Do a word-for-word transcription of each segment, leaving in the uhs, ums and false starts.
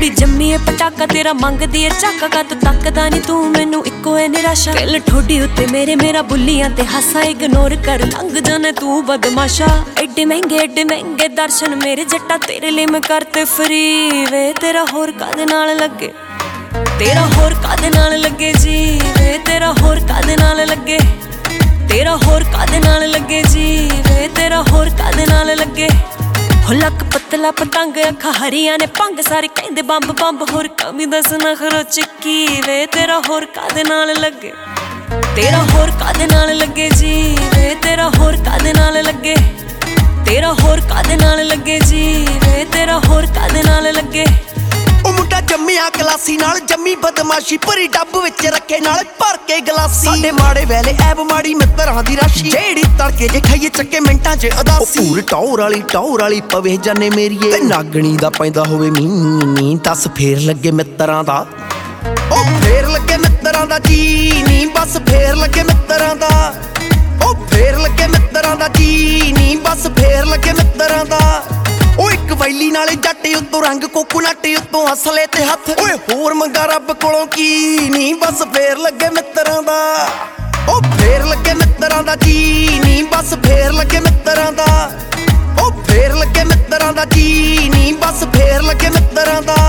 ਕੁੜੀ ਜੰਮੀ ਏ ਪਟਾਕਾ ਤੇਰਾ ਮੰਗਦੀ ਏ ਝਾਕਾ ਕਾ ਤੂੰ ਤੱਕਦਾ ਨੀ ਤੂੰ ਮੈਨੂੰ ਇੱਕੋ ਏ ਨਿਰਾਸ਼ਾ ਦਿਲ ਠੋਡੀ ਉੱਤੇ ਮੇਰੇ ਮੇਰਾ ਬੁੱਲੀਆਂ ਤੇ ਹਾਸਾ ਇਗਨੋਰ ਕਰ ਲੰਘ ਜਾਣੇ ਤੂੰ ਬਦਮਾਸ਼ਾ ਐਡੇ ਮਹਿੰਗੇ ਐਡੇ ਮਹਿੰਗੇ ਦਰਸ਼ਨ ਮੇਰੇ ਜੱਟਾ ਤੇਰੇ ਲਈ ਮੈਂ ਕਰਤੇ ਫਰੀ ਵੇ ਤੇਰਾ ਹੋਰ ਕਾਦੇ ਨਾਲ ਲੱਗੇ ਤੇਰਾ ਹੋਰ ਕਾਦੇ ਨਾਲ ਲੱਗੇ ਜੀ ਵੇ ਤੇਰਾ ਹੋਰ ਕਾਦੇ ਨਾਲ ਲੱਗੇ ਤੇਰਾ ਹੋਰ ਕਾਦੇ ਨਾਲ ਲੱਗੇ ਜੀ ਵੇ ਤੇਰਾ ਹੋਰ ਕਾਦੇ ਨਾਲ ਲੱਗੇ ਹੋ ਲੱਕ ਪਤਲਾ ਪਤੰਗ ਅੱਖਾਂ ਹਰੀਆਂ ਨੇ ਭੰਗ ਸਾਰੇ ਕਹਿੰਦੇ ਬੰਬ ਬੰਬ ਹੋਰ ਕਮੀ ਦੱਸ ਨਖਰੋ ਚੱਕੀ ਵੇ ਤੇਰਾ ਹੋਰ ਕਾਦੇ ਨਾਲ ਲੱਗੇ ਤੇਰਾ ਹੋਰ ਕਾਦੇ ਨਾਲ ਲੱਗੇ ਜੀ ਵੇ ਤੇਰਾ ਹੋਰ ਕਾਦੇ ਨਾਲ ਲੱਗੇ ਤੇਰਾ ਹੋਰ ਕਾਦੇ ਨਾਲ ਲੱਗੇ ਜੀ ਵੇ ਤੇਰਾ ਹੋਰ ਕਾਦੇ ਨਾਲ ਲੱਗੇ ਉਹ ਮੁੰਡਾ ਜੰਮਿਆ ਗਲਾਸੀ ਨਾਲ ਜੰਮੀ ਬਦਮਾਸ਼ੀ ਭਰੀ ਡੱਬ ਵਿੱਚ ਰੱਖੇ ਨਾਲ ਭਰ ਕੇ ਗਲਾਸੀ ਸਾਡੇ ਮਾੜੇ ਵੇਲੇ ਐਬ ਮਾੜੀ ਮਿੱਤਰਾਂ ਦੀ ਰਾਸ਼ੀ ਜਿਹੜੀ ਤੜਕੇ ਜੇ ਖਾਈਏ ਚੱਕੇ ਮਿੰਟਾਂ 'ਚ ਉਦਾਸੀ ਪੂਰ ਟੌਰ ਵਾਲੀ ਟੌਰ ਵਾਲੀ ਪਵੇ ਜਾਨੇ ਮੇਰੀਏ ਤੇ ਨਾਗਣੀ ਦਾ ਪੈਂਦਾ ਹੋਵੇ ਮੀਂਹ ਨੀ ਦੱਸ ਫੇਰ ਲੱਗੇ ਮਿੱਤਰਾਂ ਦਾ ਉਹ ਫੇਰ ਲੱਗੇ ਮਿੱਤਰਾਂ ਦਾ ਜੀ ਨੀ ਬਸ ਫੇਰ ਲੱਗੇ ਮਿੱਤਰਾਂ ਦਾ ਉਹ ਫੇਰ ਲੱਗੇ ਮਿੱਤਰਾਂ ਦਾ ਜੀ ਨੀ ਬਸ ਫੇਰ ਲੱਗੇ ਮਿੱਤਰਾਂ ਦਾ ਉਹ ਇੱਕ ਵੈਲੀ ਨਾਲੇ ਜੱਟ ਉੱਤੋਂ ਰੰਗ ਕੋਕੋਨਟ ਉੱਤੋਂ ਅਸਲੇ ਤੇ ਹੱਥ ਓਏ ਹੋਰ ਮੰਗਾ ਰੱਬ ਕੋਲੋਂ ਕੀ ਨੀ ਬਸ ਫੇਰ ਲੱਗੇ ਮਿੱਤਰਾਂ ਦਾ ਉਹ ਫੇਰ ਲੱਗੇ ਮਿੱਤਰਾਂ ਦਾ ਜੀ ਨੀ ਬਸ ਫੇਰ ਲੱਗੇ ਮਿੱਤਰਾਂ ਦਾ ਉਹ ਫੇਰ ਲੱਗੇ ਮਿੱਤਰਾਂ ਦਾ ਜੀ ਨੀ ਬਸ ਫੇਰ ਲੱਗੇ ਮਿੱਤਰਾਂ ਦਾ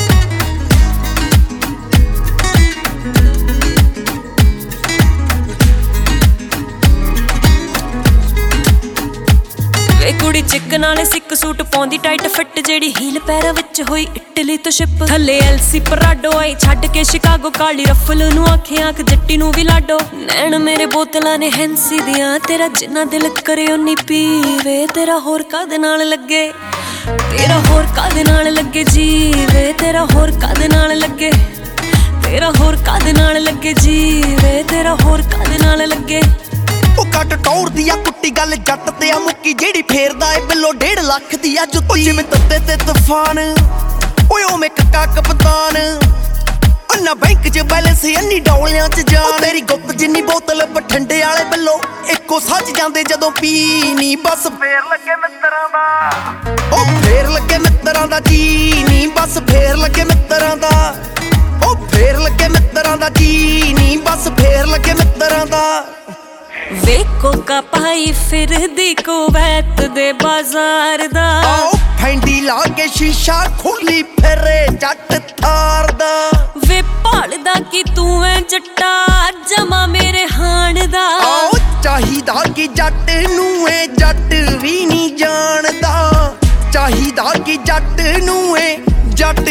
ਵੇ ਕੁੜੀ ਚਿਕਨ ਵਾਲੇ ਸਿੱਕ ਸੂਟ ਪਾਉਂਦੀ ਟਾਈਟ ਫਿੱਟ ਜਿਹੜੀ ਹੀਲ ਪੈਰਾਂ ਵਿੱਚ ਹੋਈ ਇਟਲੀ ਤੋਂ ਸ਼ਿਪ ਥੱਲੇ ਐਲਸੀ ਪਰਾਡੋ ਆਈ ਛੱਡ ਕੇ ਸ਼ਿਕਾਗੋ ਕਾਲੀ ਰਫਲ ਨੂੰ ਆਖੇ ਆਖ ਜੱਟੀ ਨੂੰ ਵੀ ਲਾਡੋ ਨੈਣ ਮੇਰੇ ਬੋਤਲਾਂ ਨੇ ਹੈਂਸੀ ਦੀਆਂ ਤੇਰਾ ਜਿੰਨਾ ਦਿਲ ਕਰੇ ਉਨੀ ਪੀਵੇ ਤੇਰਾ ਹੋਰ ਕਾਦੇ ਨਾਲ ਲੱਗੇ ਤੇਰਾ ਹੋਰ ਕਾਦੇ ਨਾਲ ਲੱਗੇ ਜੀ ਵੇ ਤੇਰਾ ਹੋਰ ਕਾਦੇ ਨਾਲ ਲੱਗੇ ਤੇਰਾ ਹੋਰ ਕਾਦੇ ਨਾਲ ਲੱਗੇ ਜੀ ਵੇ ਤੇਰਾ ਹੋਰ ਕਾਦੇ ਨਾਲ ਲੱਗੇ ਉਹ ਕੱਟ ਟੌਰ ਦੀ ਆ ਕੁੱਟੀ ਗੱਲ ਜੱਟ ਤੇ ਆ ਮੁੱਕੀ ਜਿਹੜੀ ਫੇਰਦਾ ਏ ਬਿੱਲੋ ਡੇਢ ਲੱਖ ਦੀ ਆ ਜੁੱਤੀ ਜਿਵੇਂ ਤੱਤੇ ਤੇ ਤੂਫਾਨ ਓਏ ਓ ਮੈਂ ਕੱਕਾ ਕਪਤਾਨ ਅੰਨਾ ਬੈਂਕ 'ਚ ਬੈਲੈਂਸ ਅੰਨੀ ਡੌਲਿਆਂ 'ਚ ਜਾਨ ਤੇਰੀ ਗੁੱਤ ਜਿੰਨੀ ਬੋਤਲ ਬਠੰਡੇ ਵਾਲੇ ਬਿੱਲੋ ਇੱਕੋ ਸੱਜ ਜਾਂਦੇ ਜਦੋਂ ਪੀ ਨੀ ਬਸ ਫੇਰ ਲੱਗੇ ਮਿੱਤਰਾਂ ਦਾ ਉਹ ਫੇਰ ਲੱਗੇ ਮਿੱਤਰਾਂ ਦਾ ਜੀ ਨੀ ਬਸ ਫੇਰ ਲੱਗੇ ਮਿੱਤਰਾਂ ਦਾ ਉਹ ਫੇਰ ਲੱਗੇ ਮਿੱਤਰਾਂ ਦਾ ਜੀ ਨੀ ਬਸ ਫੇਰ ਲੱਗੇ ਮਿੱਤਰਾਂ ਦਾ ਵੇ ਕੋਕਾ ਪਾਈ ਫਿਰਦੀ ਕੁਵੈਤ ਦੇ ਬਾਜ਼ਾਰ ਦਾ ਆਓ ਫੈਂਡੀ ਲਾ ਕੇ ਸ਼ੀਸ਼ਾ ਖੋਲੀ ਫਿਰੇ ਜੱਟ ਥਾਰ ਦਾ ਵੇ ਭਾਲਦਾ ਕਿ ਤੂੰ ਐ ਜੱਟਾ ਜਮਾ ਮੇਰੇ ਹਾਣ ਦਾ ਆਓ ਚਾਹੀਦਾ ਕਿ ਜੱਟ ਨੂੰ ਏ ਜੱਟ ਵੀ ਨਹੀਂ ਜਾਣਦਾ ਚਾਹੀਦਾ ਕਿ ਜੱਟ ਨੂੰ ਏ ਜੱਟ